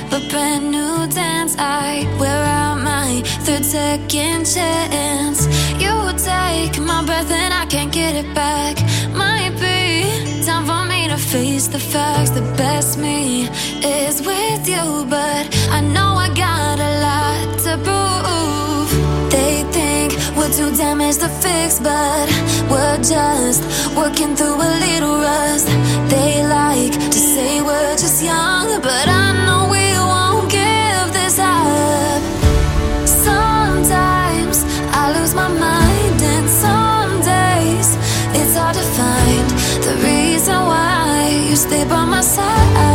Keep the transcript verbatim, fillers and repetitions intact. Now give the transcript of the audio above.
a brand new dance. I wear out my third second chance. You take my breath and I can't get it back. Might be time for me to face the facts. The best me is with you, but I know I got a lot to prove. They think we're too damaged to fix, but we're just working through a little rust. They like to say we're just young, but I know we won't give this up. Sometimes I lose my mind, and some days it's hard to find the reason why you stay by my side.